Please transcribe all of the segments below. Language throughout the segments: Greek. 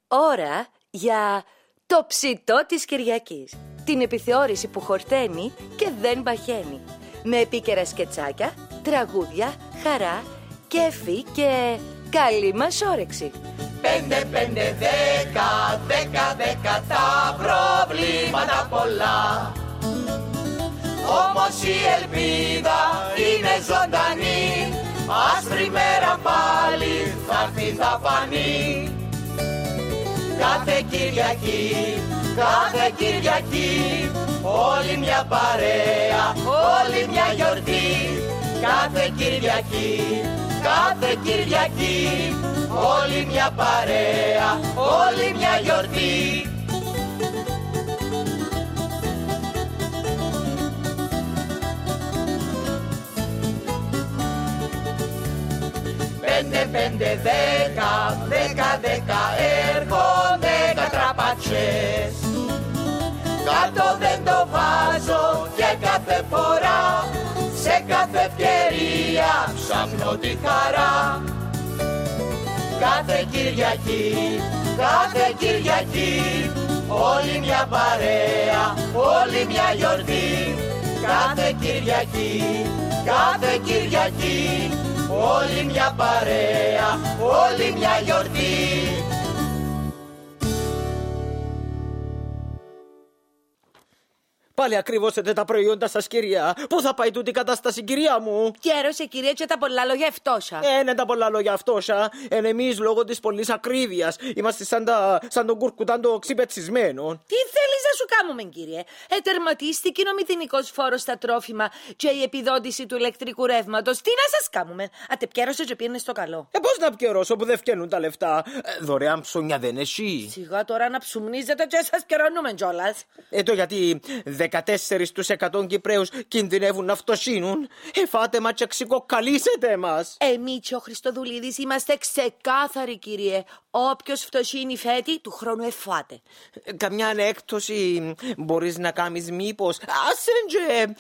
Ώρα για το ψητό της Κυριακής. Την επιθεώρηση που χορταίνει και δεν παχαίνει. Με επίκαιρα σκετσάκια, τραγούδια, χαρά, κέφι και καλή μας όρεξη. 5, 5, 10, 10, 10 τα προβλήματα πολλά. Όμως η ελπίδα είναι ζωντανή. Άσπρη μέρα πάλι θα έρθει, θα φανεί. Κάθε Κυριακή, κάθε Κυριακή, όλη μια παρέα, όλη μια γιορτή. Κάθε Κυριακή, κάθε Κυριακή, όλη μια παρέα, όλη μια γιορτή. Πέντε, 5, 10, 10, 10 έρχονται κατραπατσές. Κάτω δεν το βάζω και κάθε φορά, σε κάθε ευκαιρία ψάχνω τη χαρά. Κάθε Κυριακή, κάθε Κυριακή, όλη μια παρέα, όλη μια γιορτή. Κάθε Κυριακή, κάθε Κυριακή, όλη μια παρέα, όλη μια γιορτή. Πάλι ακριβώσετε τα προϊόντα σας, κυρία. Πού θα πάει τούτη η κατάσταση, κυρία μου? Κέρωσε, κυρία, και τα πολλά λόγια ευτόσα. Είναι τα πολλά λόγια αυτόσα. Εμείς λόγω της πολλής ακρίβειας είμαστε σαν τον κουρκουτάν το ξυπετσισμένο. Τι θέλεις να σου κάνουμε, κύριε? Ετερματίστηκε ο μηδενικός φόρος στα τρόφιμα και η επιδότηση του ηλεκτρικού ρεύματος. Τι να σας κάνουμε? Ατεπιέρωσε και πήγαινε στο καλό. Πώς να πιερώσω που δεν φτιάχνουν τα λεφτά? Δωρεάν ψώνια δεν έχει. Σιγά τώρα να ψουμνίζετε και σας πιερώνουμε κιόλας. Το γιατί 14% Κυπραίους κινδυνεύουν να φτωχύνουν. Φάτε μας και ξεκοκαλίσετε μας. Εμείς και ο Χριστοδουλίδης είμαστε ξεκάθαροι, κύριε. Όποιος φτωχύνει φέτη, του χρόνου εφάτε. Καμιά έκπτωση μπορείς να κάνεις μήπως? Άσεν και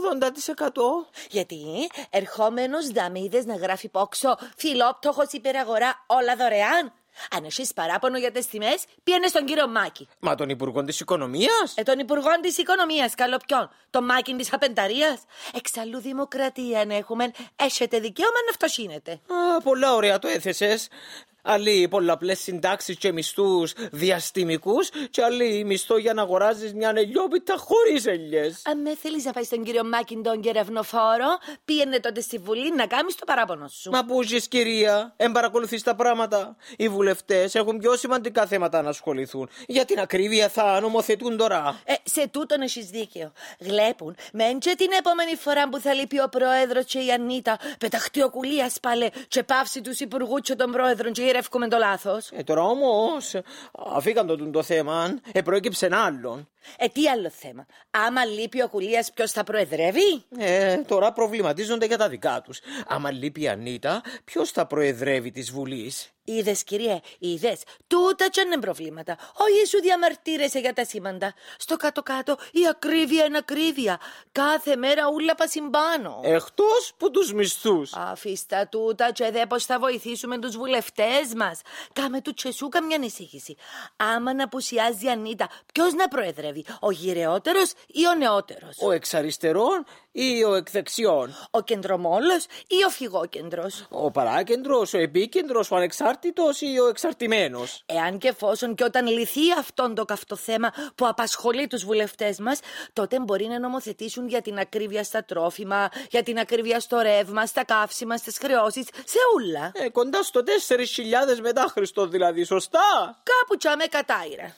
80%. Γιατί ερχόμενος δαμίδες να γράφει πόξο φιλόπτωχος υπεραγορά όλα δωρεάν. Αν έχεις παράπονο για τις τιμές, πήγαινε στον κύριο Μάκη. Μα τον Υπουργό της Οικονομίας? Τον Υπουργό της Οικονομίας, καλό ποιον? Τον Μάκη της Απενταρίας? Εξαλλού δημοκρατία αν έχουμε, έχετε δικαίωμα να φτωχύνετε. Πολλά ωραία το έθεσες. Άλλοι πολλαπλές συντάξεις και μισθούς διαστημικούς και άλλοι μισθό για να αγοράζεις μια ελιόπιτα χωρίς ελιές. Αν με θέλεις να πάει στον κύριο Μάκη τον κερευνοφόρο, πήγαινε τότε στη Βουλή να κάνεις το παράπονο σου. Μα πού ζεις, κυρία? Παρακολουθείς τα πράγματα? Οι βουλευτές έχουν πιο σημαντικά θέματα να ασχοληθούν. Για την ακρίβεια θα νομοθετούν τώρα. Σε τούτον έχεις δίκαιο. Γλέπουν μεν και την επόμενη φορά που θα λείπει ο πρόεδρος και η Ανίτα, πεταχτεί ο Κουλίας πάλι και πάυσει τους υπουργούς και των πρόεδρων και γυρεύκουμε το λάθος. Τώρα όμως αφήκαν το θέμα, προέκυψε άλλον. Τι άλλο θέμα? Άμα λείπει ο Κουλίας, ποιος θα προεδρεύει? Τώρα προβληματίζονται για τα δικά τους. Άμα λείπει η Ανίτα, ποιος θα προεδρεύει της Βουλής? Είδες, κύριε, είδες. Τούτα κι αν είναι προβλήματα. Όχι σου διαμαρτύρεσαι για τα σήμαντα. Στο κάτω-κάτω η ακρίβεια είναι ακρίβεια. Κάθε μέρα ούλα πασιμπάνω. Εκτός που τους μισθούς. Αφήστα τούτα και δε πως θα βοηθήσουμε τους βουλευτές μας. Κάμε του τσεσού καμιά εισήγηση. Άμα να απουσιάζει η Ανίτα, ποιος να προεδρεύει? Ο γυρεότερος ή ο νεότερος? Ο εξαριστερών ή ο εκδεξιών? Ο κεντρομόλος ή ο φυγόκεντρος? Ο παράκεντρος, ο επίκεντρος, ο ανεξάρτητος ή ο εξαρτημένος? Εάν και εφόσον και όταν λυθεί αυτόν το καυτό θέμα που απασχολεί τους βουλευτές μας, τότε μπορεί να νομοθετήσουν για την ακρίβεια στα τρόφιμα, για την ακρίβεια στο ρεύμα, στα καύσιμα, στις χρεώσεις, σε ούλα. Κοντά στο 4.000 μετά Χριστό δηλαδή, σωστά? Κάπου τσάμε κατάειρα.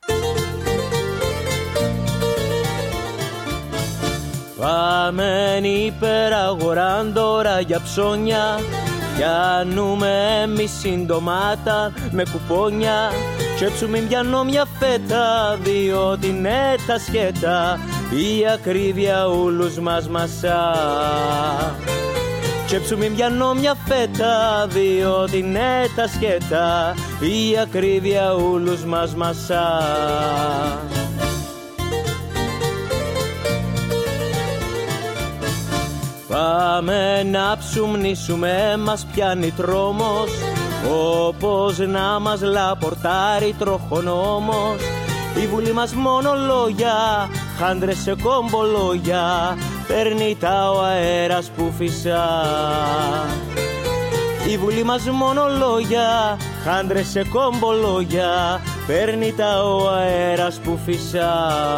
Πάμε υπεραγοράν τώρα για ψώνια. Πιάνουμε εμείς συντομάτα με κουπόνια. Και έτσι μην πιάνω μια φέτα, διότι είναι τα σκέτα. Η ακρίβεια ούλους μας μασά. Και έτσι μην πιάνω μια φέτα, διότι είναι τα σκέτα. Η ακρίβεια ούλους μας μασά. Πάμε να ψουμνήσουμε, μας πιάνει τρόμος. όπως να μας λαπορτάρει τροχονόμος. Η Βουλή μας μόνο λόγια, χάντρες σε κομπολόγια, παίρνει τα ο αέρας που φυσά. Η Βουλή μας μόνο λόγια, χάντρες σε κομπολόγια, παίρνει τα ο αέρας που φυσά.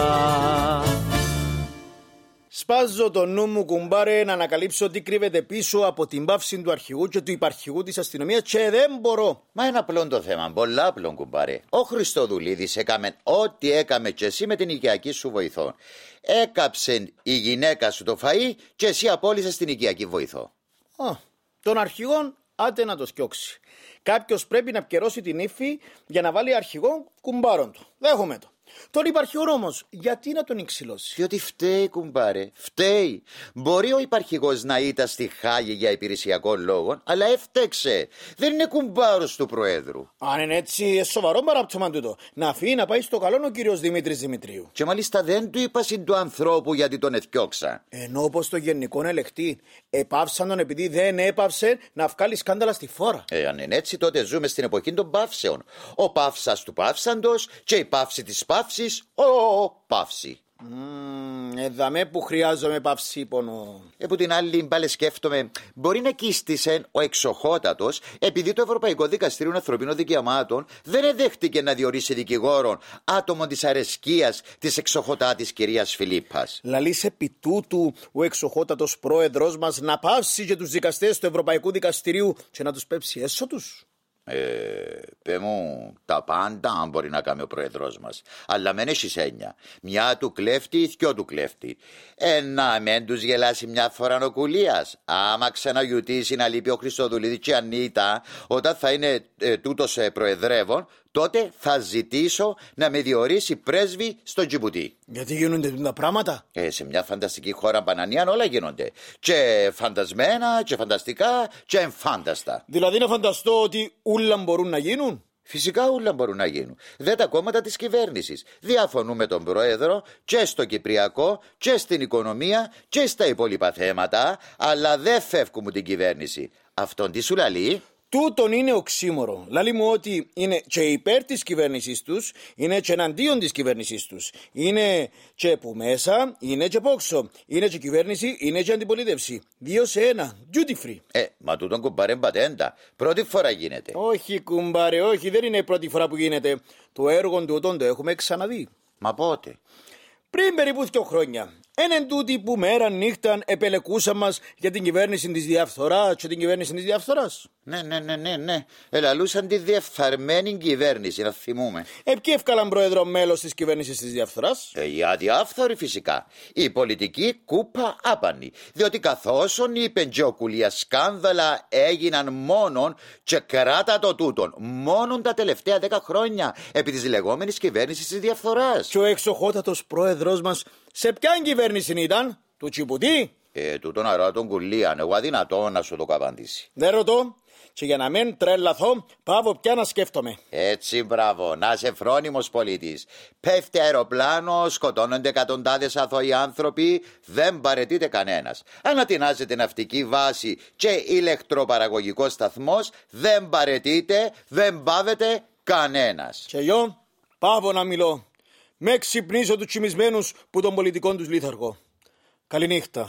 Σπάζω το νου μου, κουμπάρε, να ανακαλύψω τι κρύβεται πίσω από την πάυση του αρχηγού και του υπαρχηγού της αστυνομίας και δεν μπορώ. Μα είναι απλό το θέμα, πολλά απλό, κουμπάρε. Ο Χριστοδουλίδης έκαμε ό,τι έκαμε και εσύ με την οικιακή σου βοηθό. Έκαψε η γυναίκα σου το φαΐ και εσύ απόλυσες την οικιακή βοηθό. Τον αρχηγόν άντε να το σκιώξει. Κάποιος πρέπει να πιερώσει την ύφη για να βάλει αρχηγό κουμπάρον του. Δέχομαι το. Τον υπαρχηγό όμως, γιατί να τον εξηλώσει? Διότι φταίει, κουμπάρε, φταίει. Μπορεί ο υπαρχηγός να ήταν στη Χάγη για υπηρεσιακό λόγο, αλλά έφτεξε. Δεν είναι κουμπάρος του Προέδρου. Αν είναι έτσι, σοβαρό παράπτωμα τούτο. Να φύγει να πάει στο καλό ο κύριος Δημήτρης Δημητρίου. Και μάλιστα δεν του είπα συν του ανθρώπου γιατί τον εθιώξα. Ενώ όπως το γενικό ελεκτή, επάυσαν τον επειδή δεν έπαυσε να βγάλει σκάνδαλα στη φόρα. Αν είναι έτσι, τότε ζούμε στην εποχή των παύσεων. Ο παύσας του παύσαντος και η παύση της παύσης, παύση. Εδαμέ που χρειάζομαι παυσίπονο. Που την άλλη πάλι σκέφτομαι, μπορεί να κίστησε ο εξοχότατος επειδή το Ευρωπαϊκό Δικαστήριο Ανθρωπίνων Δικαιωμάτων δεν εδέχτηκε να διορίσει δικηγόρον άτομο της αρεσκίας της εξοχοτάτης κυρίας Φιλίππας. Λαλείς επί τούτου ο εξοχότατος πρόεδρος μας να πάυσει και τους δικαστές του Ευρωπαϊκού Δικαστηρίου και να τους πέψει έσω τους. Πε μου, τα πάντα μπορεί να κάνει ο πρόεδρος μας. Αλλά μεν έχεις έννοια. Μια του κλέφτη, δυο του κλέφτη. Να μεν τους γελάσει μια φορά νοκουλίας. Άμα ξαναγιουτήσει να λείπει ο Χριστοδουλίδης και Ανίτα όταν θα είναι τούτος προεδρεύων, τότε θα ζητήσω να με διορίσει πρέσβη στο Τζιμπουτί. Γιατί γίνονται τα πράγματα? Σε μια φανταστική χώρα μπανανίαν όλα γίνονται. Και φαντασμένα, και φανταστικά, και εμφάνταστα. Δηλαδή να φανταστώ ότι ούλα μπορούν να γίνουν? Φυσικά ούλα μπορούν να γίνουν. Δεν τα κόμματα της κυβέρνησης. Διαφωνούν με τον Πρόεδρο και στο Κυπριακό και στην οικονομία και στα υπόλοιπα θέματα, αλλά δεν φεύγουν την κυβέρνηση. Αυτόν τι σου λαλεί? Τούτον είναι οξύμορο. Λαλεί μου ότι είναι και υπέρ της κυβέρνησης τους, είναι και εναντίον της κυβέρνησης τους. Είναι και που μέσα, είναι και πόξο. Είναι και κυβέρνηση, είναι και αντιπολίτευση. 2 σε 1. Duty free. Μα τούτον κουμπάρε πατέντα. Πρώτη φορά γίνεται. Όχι κουμπάρε, όχι, δεν είναι η πρώτη φορά που γίνεται. Το έργο του το έχουμε ξαναδεί. Μα πότε? Πριν περίπου 2 χρόνια. Έναν τούτη που μέρα νύχτα επελεκούσαν μας για την κυβέρνηση της διαφθοράς και την κυβέρνηση της διαφθοράς. Ναι. Ελαλούσαν τη διεφθαρμένη κυβέρνηση, να θυμούμε. Ποιοι εύκαλαν πρόεδρο μέλος της κυβέρνησης της διαφθοράς? Οι αδιάφθοροι φυσικά. Η πολιτική κούπα άπανη. Διότι καθώς οι πεντζοκουλία σκάνδαλα έγιναν μόνον και κράτα το τούτον. Μόνον τα τελευταία 10 χρόνια επί της λεγόμενης κυβέρνησης της διαφθοράς. Και ο εξοχότατος πρόεδρος μας σε ποιαν κυβέρνηση ήταν? Του Τσιμπουτί? Τούτον αρά τον κουλίαν. Εγώ αδυνατό να σου το απαντήσει. Δεν ρωτώ. Και για να μην τρελαθώ, πάω πια να σκέφτομαι. Έτσι, μπράβο, να είσαι φρόνιμος πολίτης. Πέφτει αεροπλάνο, σκοτώνονται εκατοντάδες αθώοι άνθρωποι, δεν παραιτείται κανένας. Ανατινάζεται ναυτική βάση και ηλεκτροπαραγωγικός σταθμός, δεν παραιτείται, δεν πάβεται κανένας. Και εγώ πάω να μιλώ. Με ξυπνήσω τους τσιμισμένους που των πολιτικών τους λίθαργο. Καληνύχτα.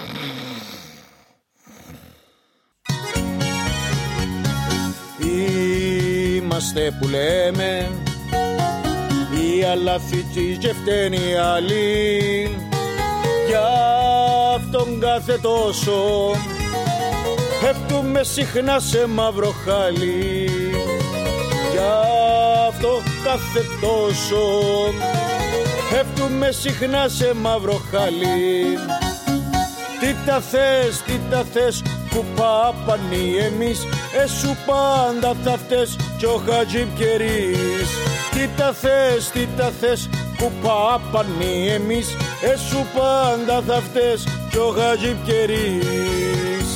Είμαστε που λέμε οι αλαφίτοι και φταίνει οι άλλοι, για αυτόν κάθε τόσο πέφτουμε συχνά σε μαύρο χάλι, για αυτό κάθε τόσο πέφτουμε συχνά σε μαύρο χάλι. Τι τα θες κουπάπανοι εμείς, εσου πάντα θα φταίς κι ο Χατζιπκερής. Τι τα θες κουπάπανοι εμείς, εσου πάντα θα φταίς κι ο Χατζιπκερής.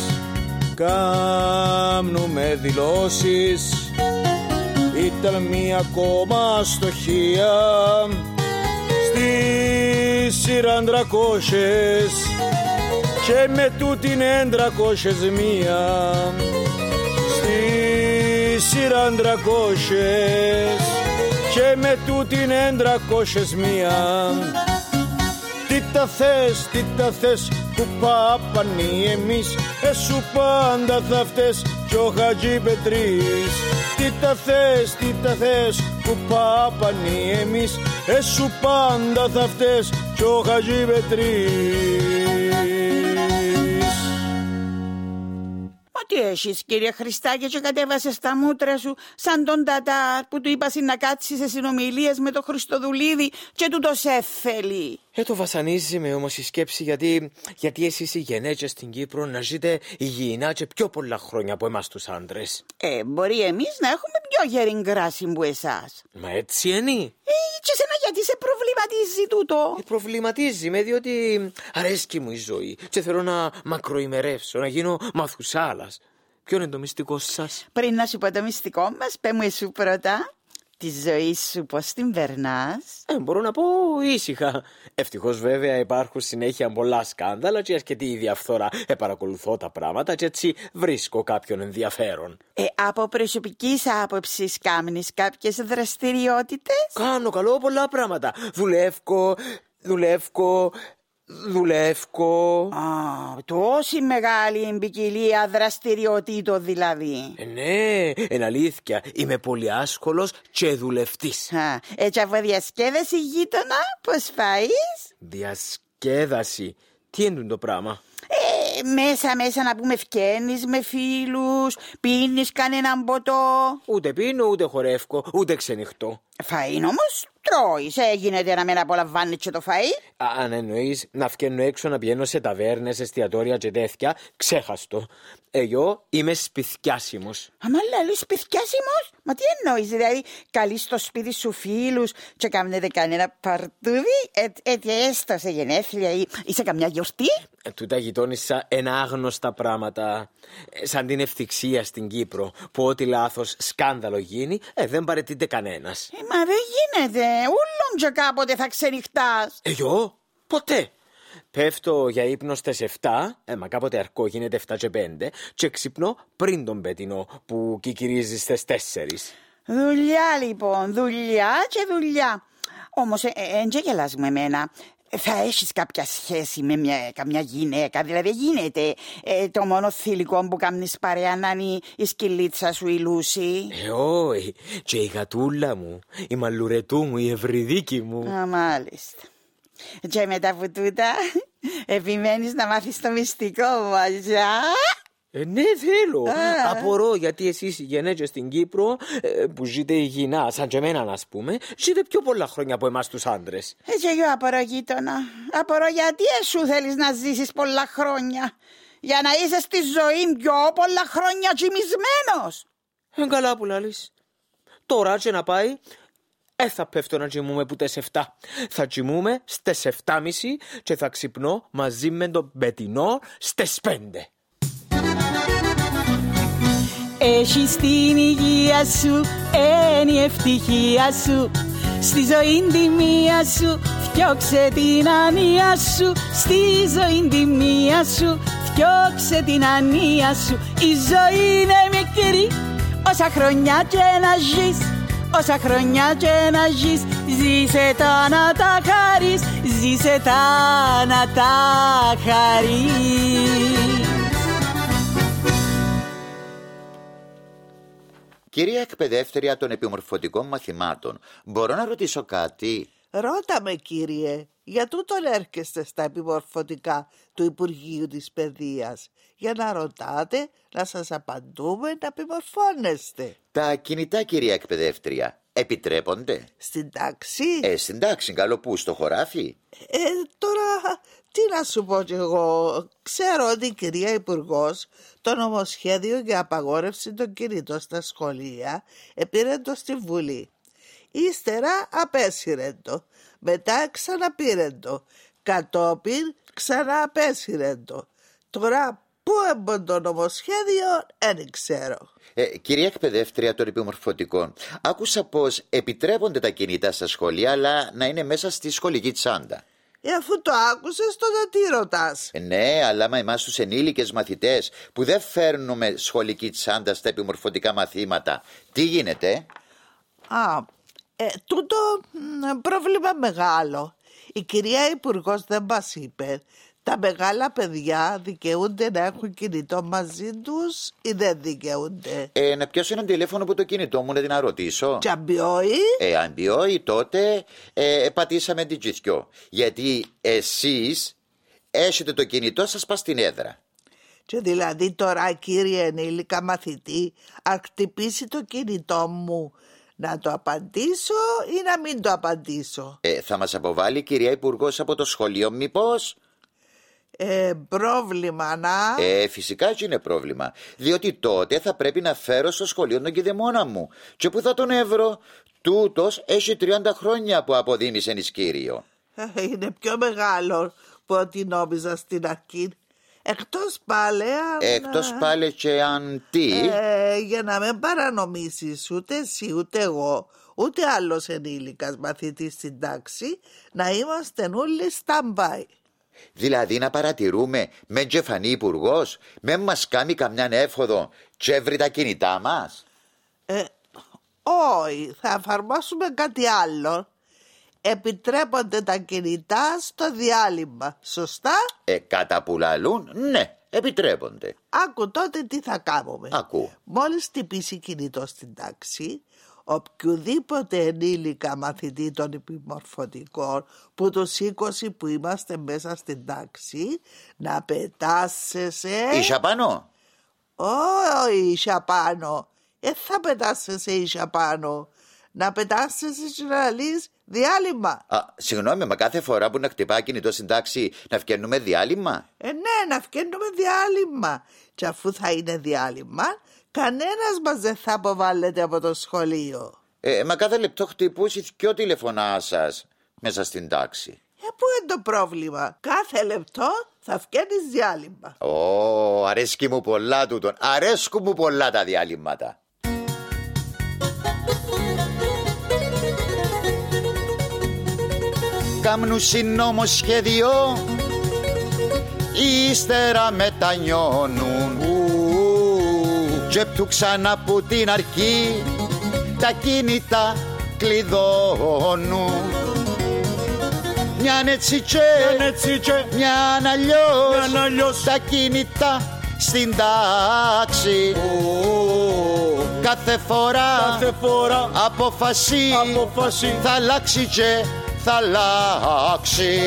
Κάμνουμε δηλώσεις, ήταν μία ακόμα αστοχία στη σειρά 300 και με τούτην 301 στη σειρά 300 και με τούτην 301. Τι τα θες που πάπανοι εμείς, εσου πάντα θα φταίς κι ο Χατζη Πετρής. Τι τα θες που πάπανοι εμείς, εσου πάντα θα φταίς κι ο Χατζη Πετρής. Τι έχεις, κύριε Χριστάκη, και κατέβασες τα μούτρα σου σαν τον Τατάρ που του είπασαι να κάτσει σε συνομιλίες με τον Χριστοδουλίδη και του το σέφελει. Το βασανίζει με όμως η σκέψη γιατί εσείς οι γενέτσες στην Κύπρο να ζείτε υγιεινά και πιο πολλά χρόνια από εμάς τους άντρες. Μπορεί εμείς να έχουμε πιο γερήν κράση που εσάς. Μα έτσι είναι. Και σένα γιατί σε προβληματίζει τούτο? Προβληματίζει με διότι αρέσκει μου η ζωή και θέλω να μακροημερεύσω, να γίνω Μαθουσάλας. Ποιο είναι το μυστικό σας? Πριν να σου πω το μυστικό μας, πέ μου εσύ πρώτα. Τη ζωή σου πώς την περνάς? Μπορώ να πω ήσυχα. Ευτυχώς βέβαια υπάρχουν συνέχεια πολλά σκάνδαλα και αρκετή διαφθορά. Παρακολουθώ τα πράγματα και έτσι βρίσκω κάποιον ενδιαφέρον. Από προσωπικής άποψης κάμνεις κάποιες δραστηριότητες? Κάνω καλό πολλά πράγματα. Δουλεύω. Τόση μεγάλη ποικιλία δραστηριοτήτων δηλαδή. Ναι, εν αλήθεια. Είμαι πολύ άσχολος και δουλευτής. Έτσι από διασκέδαση γείτονα πώς πάεις? Διασκέδαση? Τι είναι το πράγμα? Μέσα να πούμε φκαίνεις με φίλους, πίνεις κανέναν ποτό? Ούτε πίνω, ούτε χορεύω, ούτε ξενυχτώ. Φαΐν όμως τρώεις, γίνεται να μην απολαμβάνεις και το φαΐ? Αν εννοείς να βγαίνω έξω να πηγαίνω σε ταβέρνες, εστιατόρια και τέτοια, ξέχαστο. Εγώ είμαι σπιθιάσιμος. Αμα λέει σπιθιάσιμος? Μα τι εννοείς, δηλαδή καλείς στο σπίτι σου φίλους και κάνετε κανένα παρτούδι, έτσι έστω σε γενέθλια ή σε καμιά γιορτή? Τούτα γειτόνισσα ένα άγνωστα πράγματα. Σαν την ευτυχία στην Κύπρο, που ό,τι λάθος σκάνδαλο γίνει, δεν παραιτείται κανένας. Μα δεν γίνεται, ούλον και κάποτε θα ξενυχτάς. Εγώ, ποτέ. Πέφτω για ύπνο στις 7, μα κάποτε αρκό γίνεται 7 και 5, και ξυπνώ πριν τον πετεινό που κικυρίζει στις 4. Δουλειά λοιπόν, δουλειά και δουλειά. Όμως εν και γελάς με εμένα. Θα έχεις κάποια σχέση με καμιά γυναίκα? Δηλαδή γίνεται το μόνο θηλυκό που κάνεις παρέα να είναι η σκυλίτσα σου η Λούση? Όχι, και η γατούλα μου, η μαλλουρετού μου, η ευρυδίκη μου. Μάλιστα. Και μετά από τούτα επιμένεις να μάθεις το μυστικό μας? Ναι, θέλω. Απορώ γιατί εσείς οι γενέτσες στην Κύπρο που ζείτε υγιεινά, σαν και εμένα να πούμε, ζείτε πιο πολλά χρόνια από εμάς τους άντρες. Και εγώ απορώ γείτονα. Απορώ γιατί εσύ θέλεις να ζήσεις πολλά χρόνια? Για να είσαι στη ζωή πιο πολλά χρόνια κοιμισμένος? Καλά που λαλείς. Τώρα και να πάει, θα πέφτω να κοιμούμε που τις 7. Θα κοιμούμε στις 7.30 και θα ξυπνώ μαζί με τον πετεινό στις 5. Έχεις την υγεία σου, είναι η ευτυχία σου. Στη ζωή τη μία σου, φτιώξε την ανία σου. Στη ζωή τη μία σου, φτιώξε την ανία σου. Η ζωή είναι μικρή, όσα χρόνια και να ζεις. Όσα χρόνια και να ζεις, ζήσε τα να τα χαρείς. Ζήσε τα να τα χαρείς. Κυρία εκπαιδεύτρια των επιμορφωτικών μαθημάτων, μπορώ να ρωτήσω κάτι? Ρώτα με, κύριε, για τούτον έρχεστε στα επιμορφωτικά του Υπουργείου της Παιδείας? Για να ρωτάτε, να σας απαντούμε, να επιμορφώνεστε. Τα κινητά, κυρία εκπαιδεύτρια, επιτρέπονται? Στην τάξη? Στην τάξη, καλό που, στο χωράφι? Τώρα, τι να σου πω κι εγώ. Ξέρω ότι η κυρία Υπουργός το νομοσχέδιο για απαγόρευση των κινητών στα σχολεία επήρε το στη Βουλή. Ύστερα απέσυρε το. Μετά ξαναπήρε το. Κατόπιν ξανααπέσυρε το. Τώρα πού έμπον το νομοσχέδιο δεν ξέρω. Κυρία εκπαιδεύτρια των επιμορφωτικών, άκουσα πως επιτρέπονται τα κινητά στα σχολεία, αλλά να είναι μέσα στη σχολική τσάντα. Αφού το άκουσες, τότε τι ρωτάς? Ναι, αλλά εμάς τους ενήλικες μαθητές που δεν φέρνουμε σχολική τσάντα στα επιμορφωτικά μαθήματα, τι γίνεται? Τούτο πρόβλημα μεγάλο. Η κυρία Υπουργός δεν μας είπε τα μεγάλα παιδιά δικαιούνται να έχουν κινητό μαζί τους ή δεν δικαιούνται? Να πιάσω ένα τηλέφωνο από το κινητό μου να την ρωτήσω. Και αν μπιόει? Αν μπιόει, τότε πατήσαμε την τζιθκιό. Γιατί εσείς έχετε το κινητό σας πας στην έδρα. Και δηλαδή τώρα, κύριε ενήλικα μαθητή, αν χτυπήσει το κινητό μου, να το απαντήσω ή να μην το απαντήσω? Θα μας αποβάλει η κυρία Υπουργός από το σχολείο μήπως? Πρόβλημα να... Φυσικά και είναι πρόβλημα. Διότι τότε θα πρέπει να φέρω στο σχολείο τον κηδεμόνα μου. Και που θα τον έβρω? Τούτος έχει 30 χρόνια που αποδίμησε ενισκύριο. Είναι πιο μεγάλο που ό,τι νόμιζα στην αρχή. Εκτός πάλι και αν τι? Για να μην παρανομήσεις ούτε εσύ ούτε εγώ ούτε άλλος ενήλικας μαθητής στην τάξη, να είμαστε όλοι stand-by. Δηλαδή να παρατηρούμε με τζεφανή υπουργός, με μας κάνει καμιάν έφοδο και βρει τα κινητά μας? Όχι, θα εφαρμόσουμε κάτι άλλο. Επιτρέπονται τα κινητά στο διάλειμμα, σωστά? Κατά που λαλούν, ναι, επιτρέπονται. Άκου τότε τι θα κάνουμε. Ακού. Μόλις χτυπήσει κινητό στην τάξη, οποιοδήποτε ενήλικα μαθητή των επιμορφωτικών που τους 20 που είμαστε μέσα στην τάξη, να πετάσσεσαι... Ίσα πάνω? Όχι ίσα πάνω. Θα πετάσσεσαι ίσα πάνω. Να πετάσσεσαι και να λύσεις διάλειμμα. Συγγνώμη, μα κάθε φορά που να χτυπά κινητό στην τάξη να φκαίνουμε διάλειμμα? Ναι, να φκαίνουμε διάλειμμα. Και αφού θα είναι διάλειμμα, κανένας μας δεν θα αποβάλλεται από το σχολείο. Μα κάθε λεπτό χτυπούσει δυο τηλεφωνά σας μέσα στην τάξη. Πού είναι το πρόβλημα? Κάθε λεπτό θα φκαίνεις διάλειμμα. Αρέσκει μου πολλά τούτον. Αρέσκουν μου πολλά τα διάλειμματα. Κάμνου συνομοσχέδιο, ύστερα μετανιώνουν. Και του ξανά που την αρχή τα κίνητα κλειδώνουν. Μιαν έτσι και μιαν αλλιώς τα κίνητα στην τάξη. Κάθε φορά απόφαση θα αλλάξει και θα αλλάξει.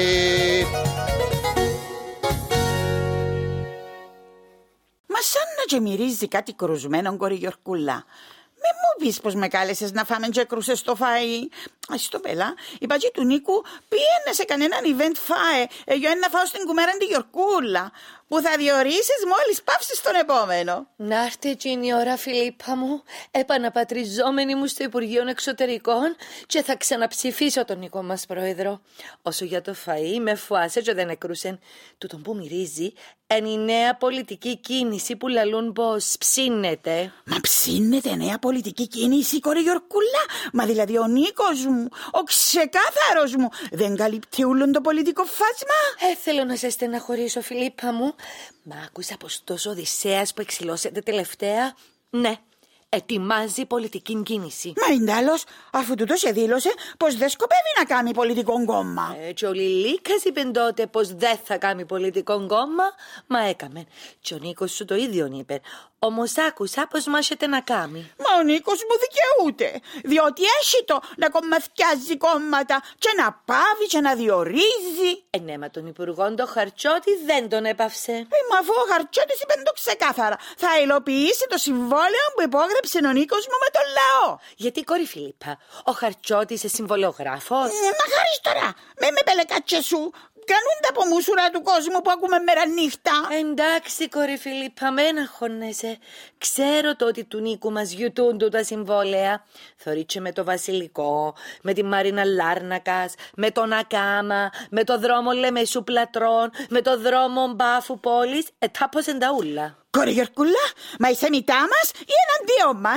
Μα σαν να και μυρίζει κάτι κρουσμένο, κορή Γιορκούλα. Με μου πεις πως με κάλεσες να φάμε και κρούσες στο φαΐ. Στο πέλα, η πατζή του Νίκου πήγαινε σε κανέναν event φάε για να φάω στην κουμέρα τη Γιορκούλα, που θα διορίσεις μόλις πάυσεις τον επόμενο. Να έρθει εκείνη η ώρα, Φιλίππα μου, επαναπατριζόμενη μου στο Υπουργείο Εξωτερικών, και θα ξαναψηφίσω τον Νίκο μας πρόεδρο. Όσο για το φαΐ, με φουάσε και δεν έκρουσεν. Τούτον που μυρίζει είναι η νέα πολιτική κίνηση που λαλούν πως ψήνεται. Μα ψήνεται νέα πολιτική κίνηση, κορή Γιορκούλα? Μα δηλαδή ο Νίκος μου, ο ξεκάθαρος μου, δεν καλύπτει όλον το πολιτικό φάσμα? Θέλω να σε στεναχωρήσω, Φιλίππα μου. Μα άκουσα πως τόσο Οδυσσέας που εξηλώσετε τελευταία, ναι, ετοιμάζει πολιτική κίνηση. Μα είναι άλλος, αφού τούτος δήλωσε πως δεν σκοπεύει να κάνει πολιτικό κόμμα. Και ο Λιλίκας είπε τότε πως δεν θα κάνει πολιτικό κόμμα, μα έκαμε. Και ο Νίκος σου το ίδιο είπε. Όμως άκουσα πως μάχεται να κάνει. Μα ο Νίκος μου δικαιούται, διότι έχει το να κομμαθιάζει κόμματα και να πάβει και να διορίζει. Ναι, μα τον Υπουργόν το Χαρτσότη δεν τον έπαυσε. Μα αφού ο Χαρτσότης είπε το ξεκάθαρα, θα υλοποιήσει το συμβόλαιο που υπόγραψε ο Νίκος μου με τον λαό. Γιατί, κόρη Φιλίππα, ο Χαρτσότης είσαι συμβολιογράφος? Μα χάρης τώρα, με πελεκάτσε σου. Κανούνται από μουσουρά του κόσμου που ακούμε μέρα νύχτα. Εντάξει, κόρη Φιλίππα, μεν αγχώνεσαι. Ξέρω το ότι του Νίκου μας γιουτούν του τα συμβόλαια. Θωρίτσε με το Βασιλικό, με τη Μαρίνα Λάρνακας, με τον Ακάμα, με το δρόμο Λεμεσού Πλατρών, με το δρόμο Μπάφου Πόλης, τάπος εν τα ούλα. Κόρη Γιορκούλα, μα είσαι μητά μας ή εναντίον μας?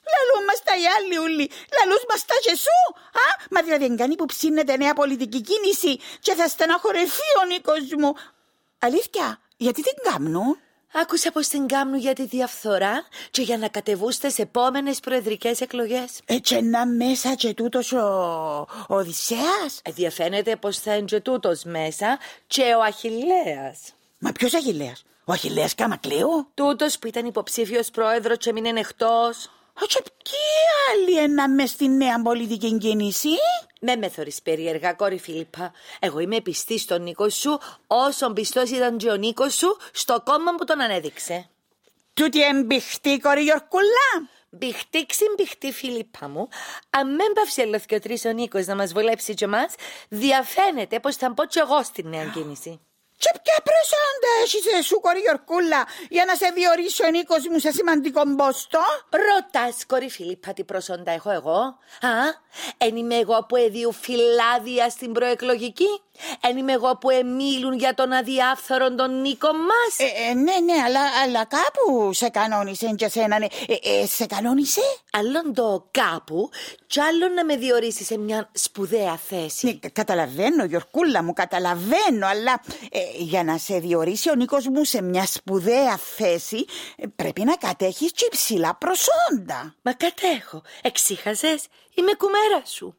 Λαλούν μας τα οι άλλοι ούλοι, λαλούς μας τα και σου. Μα δηλαδή δεν κάνει που ψήνεται νέα πολιτική κίνηση και θα στεναχωρεθεί ο Νίκος μου. Αλήθεια, γιατί την κάμνουν? Άκουσα πως την κάμνουν για τη διαφθορά και για να κατεβούν στις επόμενες προεδρικές εκλογές. Έτσι να μέσα και τούτος ο Οδυσσέας. Διαφαίνεται πως θα είναι και τούτος μέσα και ο Αχιλλέας. Μα ποιος Αχιλλέας? Ο Αχιλλέας Καμακλείου? Τούτος που ήταν υποψήφιος πρόεδρος και μείνει εκτός. Και ποιοι άλλοι ένα μες στη νέα πολιτική κίνηση? Με θωρείς περίεργα, κόρη Φίλιππα. Εγώ είμαι πιστή στον Νίκο σου, όσο πιστός ήταν και ο Νίκος σου στο κόμμα που τον ανέδειξε. Τούτη εμπιχτή, κόρη Γιορκούλα. Μπιχτή ξυμπιχτή, Φίλιππα μου. Αν μην παυσέλωθ και ο τρεις ο Νίκος να μας βολέψει και εμάς, διαφαίνεται πως θα μπω και εγώ στη νέα κίνηση. Και ποια προσόντα έχεις σου, κόρη Γιορκούλα, για να σε διορίσει ο Νίκος μου σε σημαντικό πόστο? Ρωτάς, κόρη Φίλιππα, τι προσόντα έχω εγώ? Εν είμαι εγώ που εδίου φυλάδια στην προεκλογική? Εν είμαι εγώ που εμίλουν για τον αδιάφθορον τον Νίκο μας? Ναι, αλλά κάπου σε κανόνισε και σένα, σε κανόνισε? Άλλον το κάπου κι άλλον να με διορίσει σε μια σπουδαία θέση. Καταλαβαίνω, Γιορκούλα μου, καταλαβαίνω, αλλά για να σε διορίσει ο Νίκος μου σε μια σπουδαία θέση πρέπει να κατέχεις και υψηλά προσόντα. Μα κατέχω. Εξήχασες? Είμαι κουμέρα σου.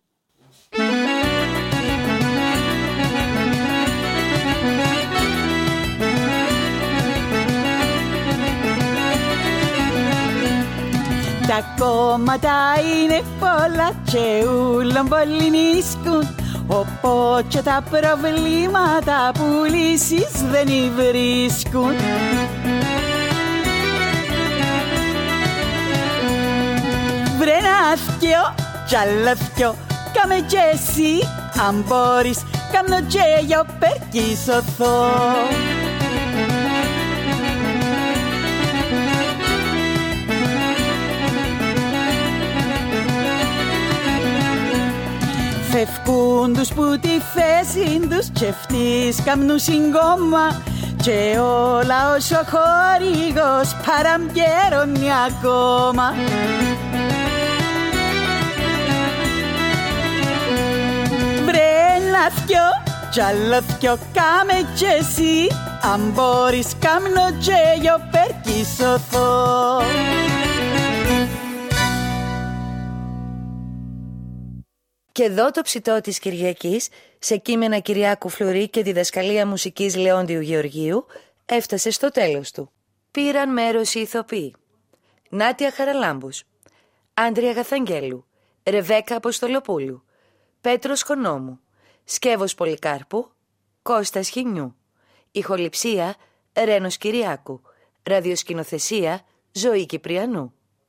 Τα κόμματα είναι πολλά και ούλον πολλοί νίσκουν, οπότε τα προβλήματα που λύσεις δεν βρίσκουν. Βρε να θκιο κι άλλα θκιο, κάμε και εσύ αν μπορείς, κάμνω και εγώ περκίσωθω. Φευκούν τους που τη θέση τους και ευτής καμνούν συγκόμμα και όλα όσο χορηγός παραμπιέρωνει ακόμα. Βρε να θκιο κι άλλο θκιο, κάμε και εσύ αν μπορείς, κάμνω και εγώ περκίσωθω. Και εδώ το ψητό της Κυριακής, σε κείμενα Κυριάκου Φλουρί και διδασκαλία μουσικής Λεόντιου Γεωργίου, έφτασε στο τέλος του. Πήραν μέρος οι ηθοποιοί: Νάτια Χαραλάμπους, Άντρια Γαθαγγέλου, Ρεβέκα Αποστολοπούλου, Πέτρος Χονόμου, Σκεύος Πολυκάρπου, Κώστας Χινιού. Ηχοληψία Ρένος Κυριάκου. Ραδιοσκηνοθεσία Ζωή Κυπριανού.